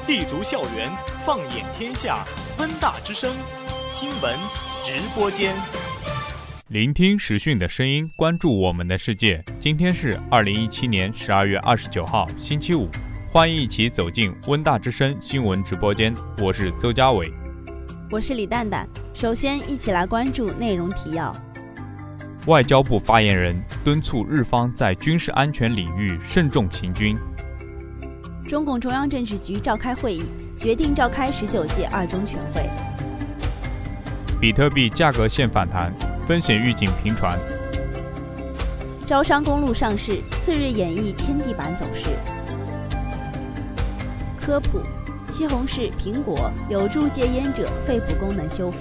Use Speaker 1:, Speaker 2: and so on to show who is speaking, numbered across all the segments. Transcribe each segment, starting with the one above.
Speaker 1: 立足校园，放眼天下，温大之声新闻直播间。
Speaker 2: 聆听时讯的声音，关注我们的世界。今天是2017年12月29号，星期五。欢迎一起走进温大之声新闻直播间，我是邹家伟，
Speaker 3: 我是李蛋蛋。首先，一起来关注内容提要。
Speaker 2: 外交部发言人敦促日方在军事安全领域慎重行军。
Speaker 3: 中共中央政治局召开会议，决定召开19届二中全会。
Speaker 2: 比特币价格现反弹，风险预警频传。
Speaker 3: 招商公路上市，次日演绎天地板走势。科普：西红柿、苹果有助戒烟者肺部功能修复。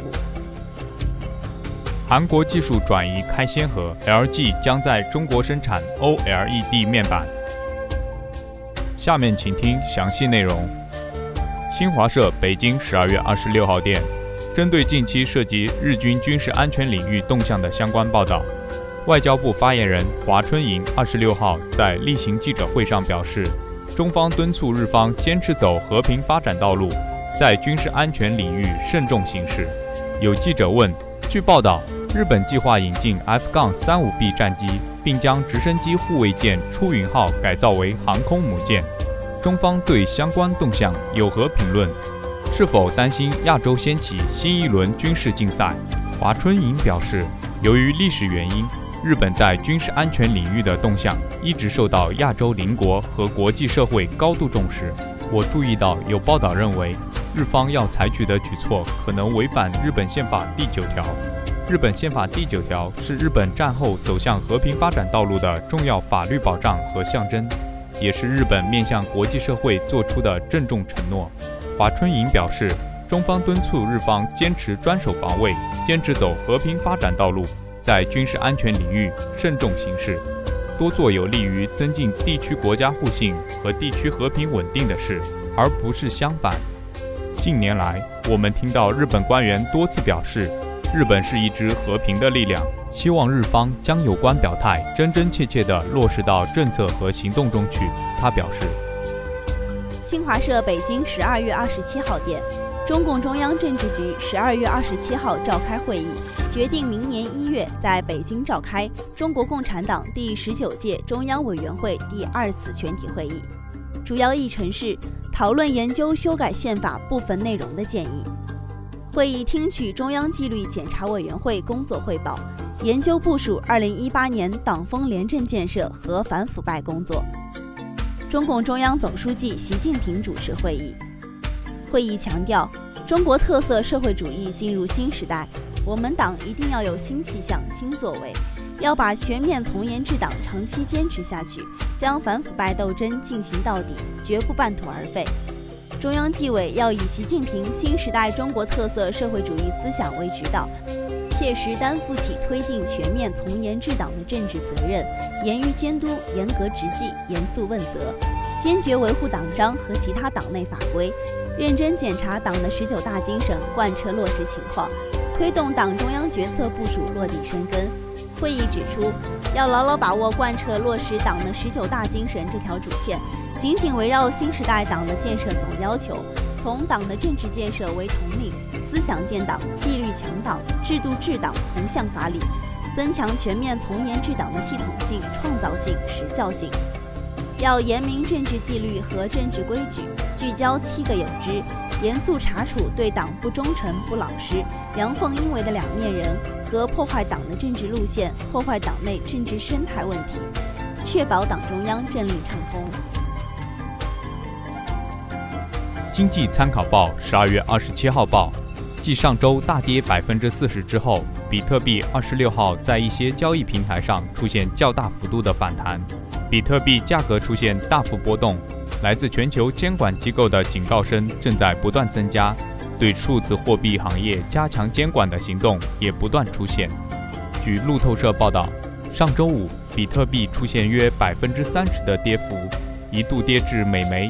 Speaker 2: 韩国技术转移开先河 ，LG 将在中国生产 OLED 面板。下面请听详细内容。新华社北京12月26号电，针对近期涉及日军军事安全领域动向的相关报道，外交部发言人华春莹26号在例行记者会上表示，中方敦促日方坚持走和平发展道路，在军事安全领域慎重行事。有记者问，据报道，日本计划引进 F-35B 战机，并将直升机护卫舰出云号改造为航空母舰，中方对相关动向有何评论？是否担心亚洲掀起新一轮军事竞赛？华春莹表示，由于历史原因，日本在军事安全领域的动向一直受到亚洲邻国和国际社会高度重视。我注意到有报道认为，日方要采取的举措可能违反日本宪法第9条。日本宪法第9条是日本战后走向和平发展道路的重要法律保障和象征，也是日本面向国际社会做出的郑重承诺。华春莹表示，中方敦促日方坚持专守防卫，坚持走和平发展道路，在军事安全领域慎重行事，多做有利于增进地区国家互信和地区和平稳定的事，而不是相反。近年来，我们听到日本官员多次表示，日本是一支和平的力量，希望日方将有关表态真真切切地落实到政策和行动中去。他表示。
Speaker 3: 新华社北京12月27号电，中共中央政治局12月27号召开会议，决定明年1月在北京召开中国共产党第19届中央委员会第2次全体会议，主要议程是讨论研究修改宪法部分内容的建议。会议听取中央纪律检查委员会工作汇报，研究部署2018年党风廉政建设和反腐败工作。中共中央总书记习近平主持会议。会议强调，中国特色社会主义进入新时代，我们党一定要有新气象、新作为，要把全面从严治党长期坚持下去，将反腐败斗争进行到底，绝不半途而废。中央纪委要以习近平新时代中国特色社会主义思想为指导，切实担负起推进全面从严治党的政治责任，严于监督，严格执纪，严肃问责，坚决维护党章和其他党内法规，认真检查党的19大精神贯彻落实情况，推动党中央决策部署落地生根。会议指出，要牢牢把握贯彻落实党的19大精神这条主线，紧紧围绕新时代党的建设总要求，从党的政治建设为统领，思想建党，纪律强党，制度治党，同向法理，增强全面从严治党的系统性、创造性、时效性。要严明政治纪律和政治规矩，聚焦7个有之，严肃查处对党不忠诚、不老实、阳奉阴违的两面人和破坏党的政治路线、破坏党内政治生态问题，确保党中央政令畅通。
Speaker 2: 经济参考报12月27号报，继上周大跌40%之后，比特币26号在一些交易平台上出现较大幅度的反弹，比特币价格出现大幅波动。来自全球监管机构的警告声正在不断增加，对数字货币行业加强监管的行动也不断出现。据路透社报道，上周五比特币出现约30%的跌幅，一度跌至每枚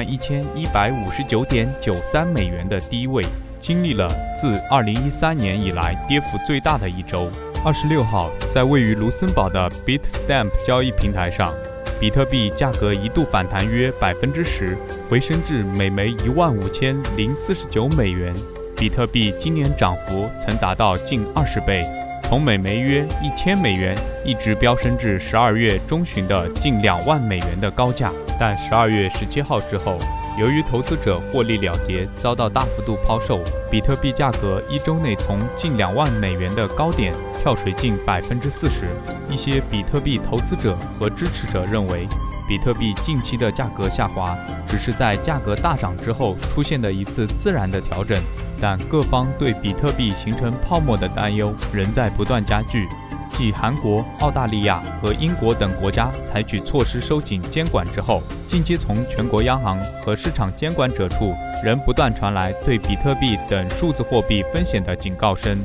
Speaker 2: 11159.93美元的低位，经历了自2013年以来跌幅最大的一周。26号，在位于卢森堡的 Bitstamp 交易平台上， 比特币价格一度反弹约10%，回升至每枚15049美元。比特币今年涨幅曾达到近20倍，从每枚约1000美元一直飙升至12月中旬的近2万美元的高价。但12月17号之后，由于投资者获利了结，遭到大幅度抛售，比特币价格1周内从近2万美元的高点跳水近40%。一些比特币投资者和支持者认为，比特币近期的价格下滑只是在价格大涨之后出现的一次自然的调整，但各方对比特币形成泡沫的担忧仍在不断加剧。继韩国、澳大利亚和英国等国家采取措施收紧监管之后，近期从全国央行和市场监管者处仍不断传来对比特币等数字货币风险的警告声。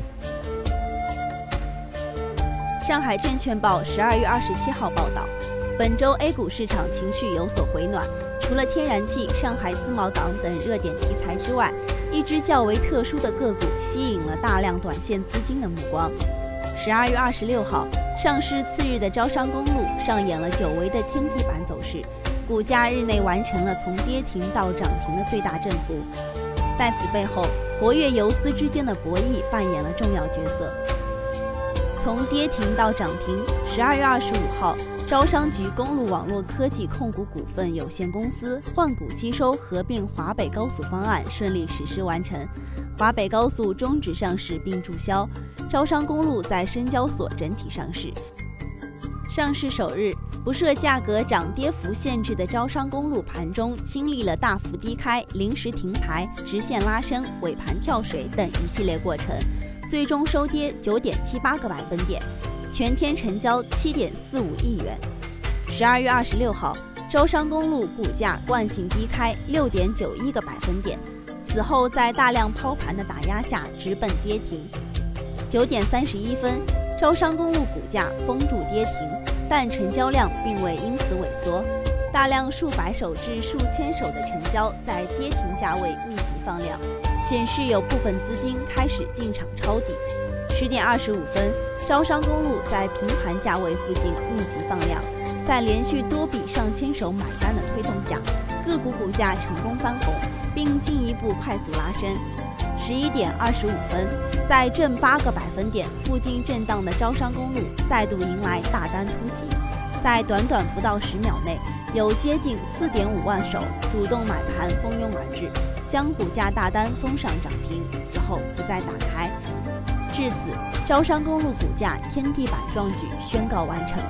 Speaker 3: 上海证券报12月27号报道，本周 A 股市场情绪有所回暖，除了天然气、上海自贸港等热点题材之外，一只较为特殊的个股吸引了大量短线资金的目光。12月26号，上市次日的招商公路上演了久违的天地板走势，股价日内完成了从跌停到涨停的最大振幅。在此背后，活跃游资之间的博弈扮演了重要角色。从跌停到涨停，12月25号，招商局公路网络科技控股股份有限公司换股吸收合并华北高速方案顺利实施完成，华北高速终止上市并注销，招商公路在深交所整体上市。上市首日，不设价格涨跌幅限制的招商公路盘中经历了大幅低开、临时停牌、直线拉升、尾盘跳水等一系列过程，最终收跌9.78个百分点，全天成交7.45亿元。12月26号，招商公路股价惯性低开6.91个百分点，此后在大量抛盘的打压下直奔跌停。9点31分，招商公路股价封住跌停，但成交量并未因此萎缩，大量数百手至数千手的成交在跌停价位密集放量，显示有部分资金开始进场抄底。10点25分，招商公路在平盘价位附近密集放量，在连续多笔上千手买单的推动下，个股股价成功翻红，并进一步快速拉升。11点25分，在正8个百分点附近震荡的招商公路再度迎来大单突袭，在短短不到10秒内，有接近4.5万手主动买盘蜂拥而至，将股价大单封上涨停，此后不再打开。至此，招商公路股价天地板壮举宣告完成。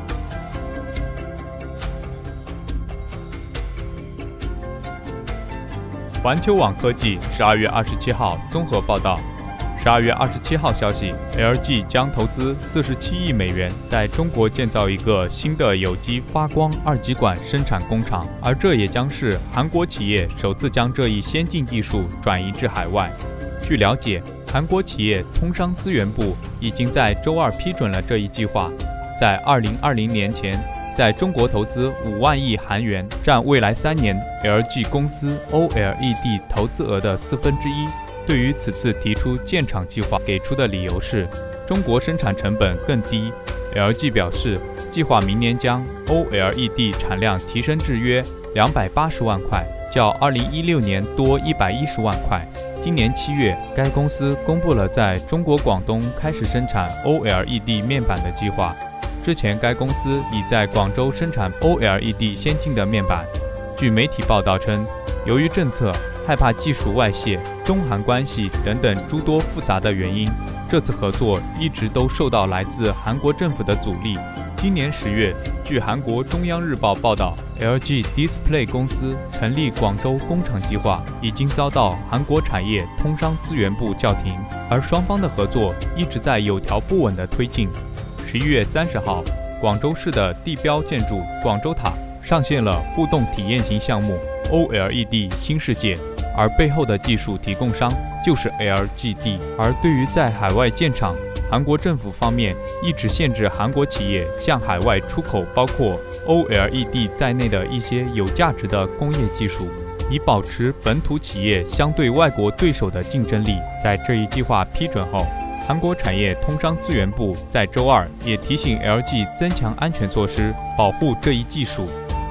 Speaker 2: 环球网科技12月27号综合报道，12月27号消息 ，LG 将投资47亿美元在中国建造一个新的有机发光二极管生产工厂，而这也将是韩国企业首次将这一先进技术转移至海外。据了解，韩国企业通商资源部已经在周二批准了这一计划，在2020年前在中国投资5万亿韩元，占未来3年 LG 公司 OLED 投资额的1/4。对于此次提出建厂计划，给出的理由是中国生产成本更低。LG 表示，计划明年将 OLED 产量提升至约280万块，较2016年多110万块。今年7月，该公司公布了在中国广东开始生产 OLED 面板的计划。之前，该公司已在广州生产 OLED 先进的面板。据媒体报道称，由于政策、害怕技术外泄、中韩关系等等诸多复杂的原因，这次合作一直都受到来自韩国政府的阻力。今年10月，据韩国中央日报报道 ，LG Display 公司成立广州工厂计划已经遭到韩国产业通商资源部叫停，而双方的合作一直在有条不紊地推进。11月30号，广州市的地标建筑广州塔上线了互动体验型项目 OLED 新世界，而背后的技术提供商就是 LGD。而对于在海外建厂，韩国政府方面一直限制韩国企业向海外出口包括 OLED 在内的一些有价值的工业技术，以保持本土企业相对外国对手的竞争力。在这一计划批准后，韩国产业通商资源部在周二也提醒 LG 增强安全措施，保护这一技术。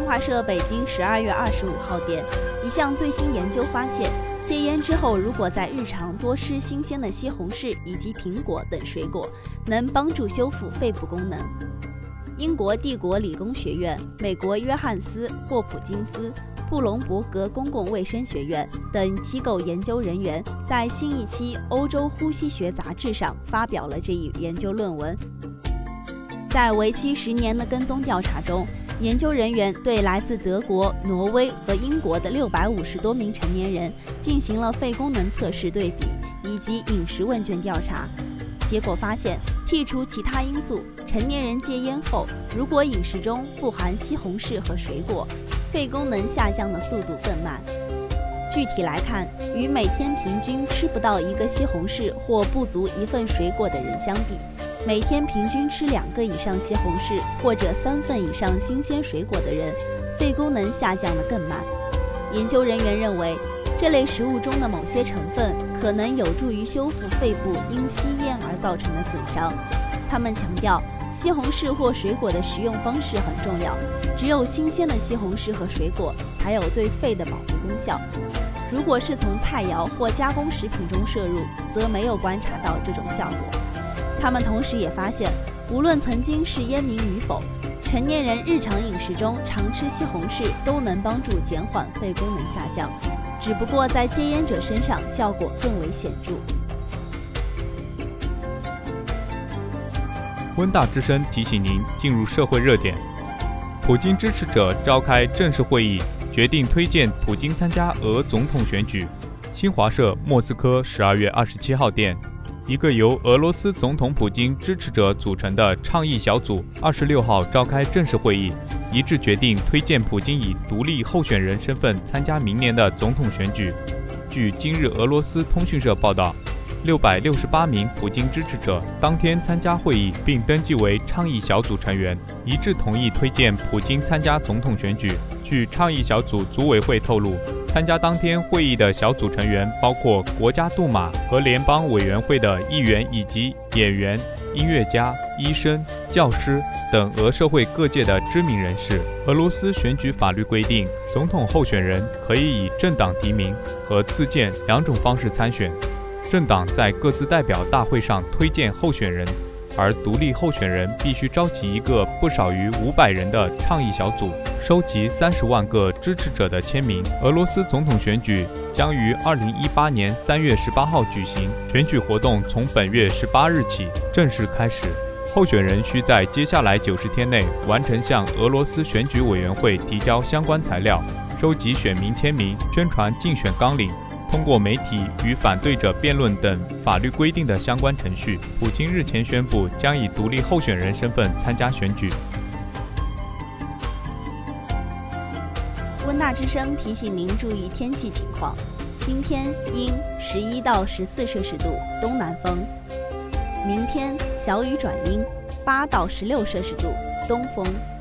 Speaker 3: 华社北京12月25号电，一项最新研究发现，戒烟之后，如果在日常多吃新鲜的西红柿以及苹果等水果，能帮助修复肺部功能。英国帝国理工学院、美国约翰斯·霍普金斯、布隆伯格公共卫生学院等机构研究人员在新一期《欧洲呼吸学杂志》上发表了这一研究论文。在为期10年的跟踪调查中，研究人员对来自德国、挪威和英国的650多名成年人进行了肺功能测试对比以及饮食问卷调查。结果发现，剔除其他因素，成年人戒烟后，如果饮食中富含西红柿和水果，肺功能下降的速度更慢。具体来看，与每天平均吃不到1个西红柿或不足1份水果的人相比，每天平均吃2个以上西红柿或者3份以上新鲜水果的人，肺功能下降得更慢。研究人员认为，这类食物中的某些成分可能有助于修复肺部因吸烟而造成的损伤。他们强调，西红柿或水果的食用方式很重要，只有新鲜的西红柿和水果才有对肺的保护功效。如果是从菜肴或加工食品中摄入，则没有观察到这种效果。他们同时也发现，无论曾经是烟民与否，成年人日常饮食中常吃西红柿都能帮助减缓肺功能下降，只不过在戒烟者身上效果更为显著。
Speaker 2: 温大之声提醒您进入社会热点。普京支持者召开正式会议，决定推荐普京参加俄总统选举。新华社莫斯科12月27号电，一个由俄罗斯总统普京支持者组成的倡议小组26号召开正式会议，一致决定推荐普京以独立候选人身份参加明年的总统选举。据今日俄罗斯通讯社报道，668名普京支持者当天参加会议并登记为倡议小组成员，一致同意推荐普京参加总统选举。据倡议小组组委会透露，参加当天会议的小组成员包括国家杜马和联邦委员会的议员以及演员、音乐家、医生、教师等俄社会各界的知名人士。俄罗斯选举法律规定，总统候选人可以以政党提名和自荐2种方式参选。政党在各自代表大会上推荐候选人，而独立候选人必须召集一个不少于500人的倡议小组，收集30万个支持者的签名。俄罗斯总统选举将于2018年3月18号举行，选举活动从本月18日起正式开始。候选人需在接下来90天内完成向俄罗斯选举委员会提交相关材料，收集选民签名，宣传竞选纲领，通过媒体与反对者辩论等法律规定的相关程序。普京日前宣布将以独立候选人身份参加选举。
Speaker 3: 温大之声提醒您注意天气情况：今天阴11到14摄氏度，东南风；明天小雨转阴，8到16摄氏度，东风。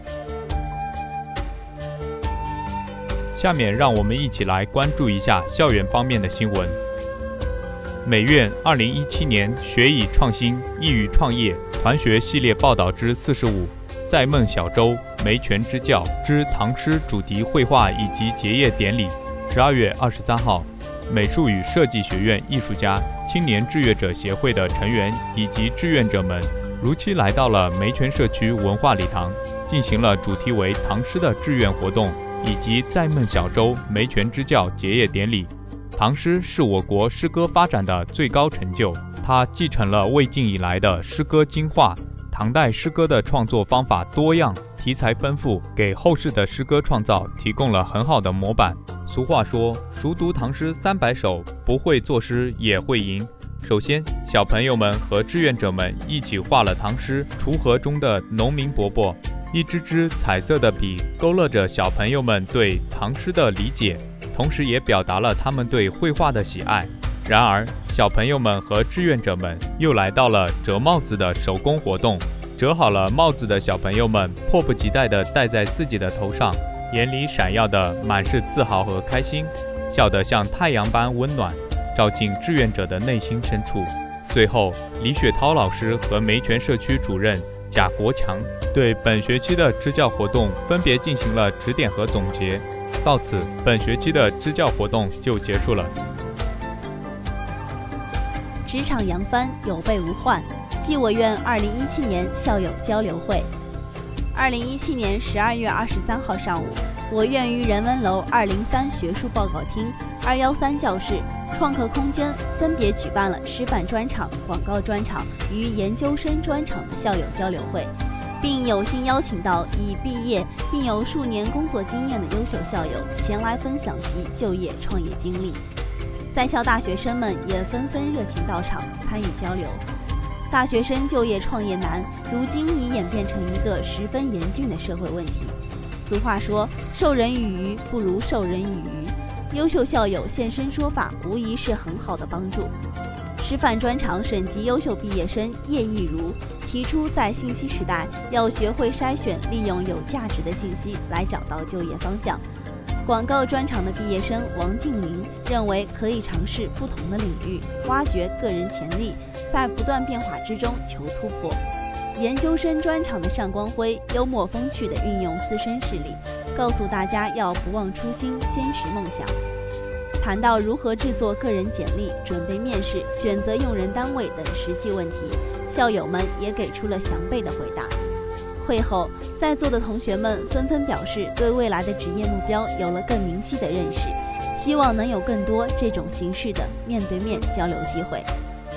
Speaker 2: 下面让我们一起来关注一下校园方面的新闻。美院2017年学以创新，益于创业团学系列报道之45，在梦小舟梅泉之教之唐诗主题绘画以及结业典礼。12月23号，美术与设计学院艺术家、青年志愿者协会的成员以及志愿者们如期来到了梅泉社区文化礼堂，进行了主题为唐诗的志愿活动以及在梦小舟梅泉之教结业典礼。唐诗是我国诗歌发展的最高成就，它继承了魏晋以来的诗歌精化，唐代诗歌的创作方法多样，题材丰富，给后世的诗歌创造提供了很好的模板。俗话说，熟读唐诗300首，不会作诗也会吟。首先，小朋友们和志愿者们一起画了唐诗《锄禾》中的农民伯伯，一支支彩色的笔勾勒着小朋友们对唐诗的理解，同时也表达了他们对绘画的喜爱。然而，小朋友们和志愿者们又来到了折帽子的手工活动。折好了帽子的小朋友们迫不及待地戴在自己的头上，眼里闪耀的满是自豪和开心，笑得像太阳般温暖，照进志愿者的内心深处。最后，李雪涛老师和梅泉社区主任贾国强对本学期的支教活动分别进行了指点和总结。到此，本学期的支教活动就结束了。
Speaker 3: 职场扬帆，有备无患。纪委院2017年校友交流会。2017年12月23号上午，我院于人文楼203学术报告厅、213教室、创客空间分别举办了师范专场、广告专场与研究生专场的校友交流会，并有幸邀请到已毕业并有数年工作经验的优秀校友前来分享其就业创业经历。在校大学生们也纷纷热情到场参与交流。大学生就业创业难，如今已演变成一个十分严峻的社会问题。俗话说，授人以鱼不如授人以渔。优秀校友现身说法，无疑是很好的帮助。师范专场省级优秀毕业生叶亦如提出，在信息时代要学会筛选，利用有价值的信息来找到就业方向。广告专场的毕业生王静林认为，可以尝试不同的领域，挖掘个人潜力，在不断变化之中求突破。研究生专场的单光辉幽默风趣地运用自身势力，告诉大家要不忘初心，坚持梦想。谈到如何制作个人简历、准备面试、选择用人单位等实际问题，校友们也给出了详备的回答。会后，在座的同学们纷纷表示，对未来的职业目标有了更明晰的认识，希望能有更多这种形式的面对面交流机会。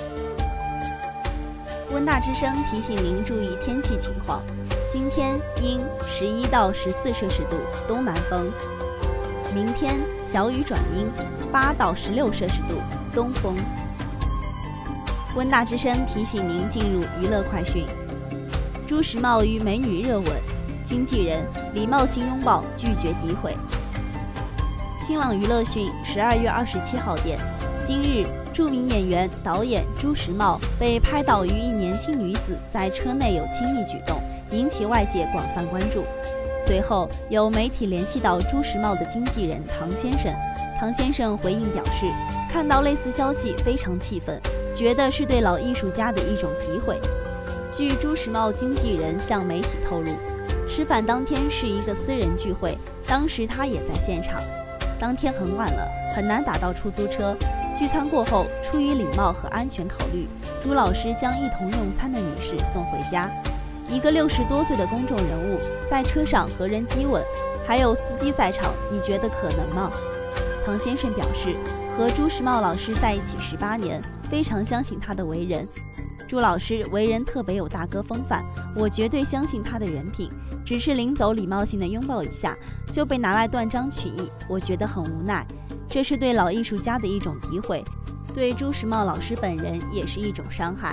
Speaker 3: 温大之声提醒您注意天气情况，今天阴11到14摄氏度东南风，明天小雨转阴8到16摄氏度东风。温大之声提醒您进入娱乐快讯。朱时茂与美女热吻，经纪人礼貌性拥抱，拒绝诋毁。新浪娱乐讯12月27号电，今日著名演员、导演朱时茂被拍到与一年轻女子在车内有亲密举动，引起外界广泛关注。随后有媒体联系到朱时茂的经纪人唐先生，唐先生回应表示，看到类似消息非常气愤，觉得是对老艺术家的一种诋毁。据朱时茂经纪人向媒体透露，吃饭当天是一个私人聚会，当时他也在现场。当天很晚了，很难打到出租车。聚餐过后，出于礼貌和安全考虑，朱老师将一同用餐的女士送回家。一个60多岁的公众人物在车上和人激吻，还有司机在场，你觉得可能吗？唐先生表示，和朱时茂老师在一起18年，非常相信他的为人。朱老师为人特别有大哥风范，我绝对相信他的人品，只是临走礼貌性的拥抱一下就被拿来断章取义，我觉得很无奈。这是对老艺术家的一种诋毁，对朱时茂老师本人也是一种伤害。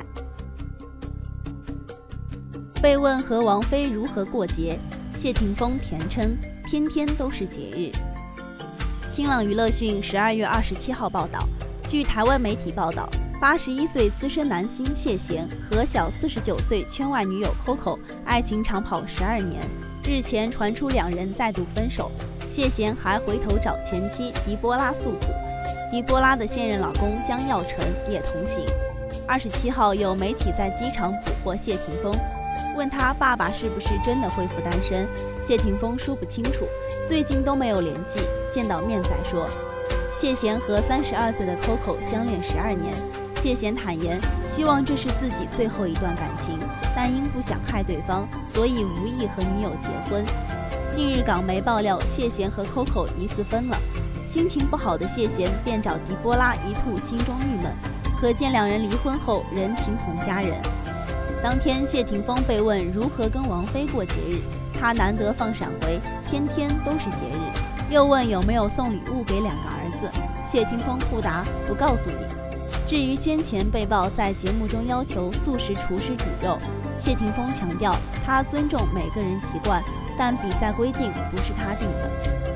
Speaker 3: 被问和王菲如何过节，谢霆锋甜称天天都是节日。新浪娱乐讯12月27号报道，据台湾媒体报道，81岁资深男星谢贤和小49岁圈外女友 Coco 爱情长跑12年，日前传出两人再度分手，谢贤还回头找前妻狄波拉诉苦，狄波拉的现任老公江耀成也同行。27号有媒体在机场捕获谢霆锋，问他爸爸是不是真的恢复单身，谢霆锋说不清楚，最近都没有联系，见到面再说。谢贤和32岁的 Coco 相恋12年，谢贤坦言希望这是自己最后一段感情，但因不想害对方，所以无意和女友结婚。近日港媒爆料谢贤和 Coco 疑似分了，心情不好的谢贤便找狄波拉一吐心中郁闷，可见两人离婚后仍情同家人。当天谢霆锋被问如何跟王菲过节日，他难得放闪回天天都是节日，又问有没有送礼物给2个儿子，谢霆锋互答不告诉你。至于先前被曝在节目中要求素食厨师煮肉，谢霆锋强调他尊重每个人习惯，但比赛规定不是他定的。